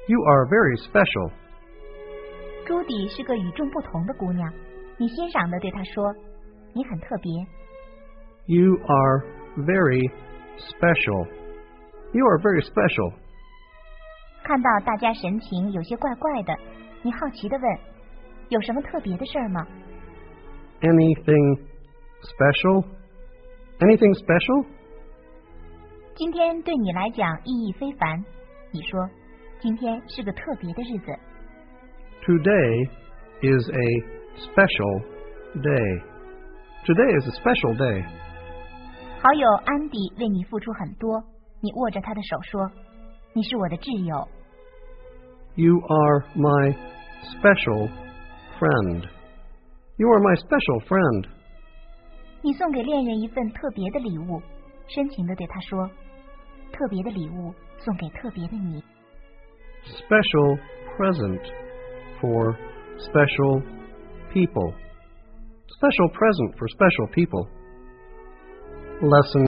You are very special. 朱迪是个与众不同的姑娘，你欣赏地对她说：“你很特别。” You are very special. You are very special. 看到大家神情有些怪怪的，你好奇地问：“有什么特别的事儿吗？” Anything special? Anything special? 今天对你来讲意义非凡。你说，今天是个特别的日子。 Today is a special day. Today is a special day. 好友安迪为你付出很多，你握着他的手说：“你是我的挚友。” You are my special friend. You are my special friend. 你送给恋人一份特别的礼物，深情地对他说：“特别的礼物送给特别的你。” Special present for special people. Special present for special people. Lesson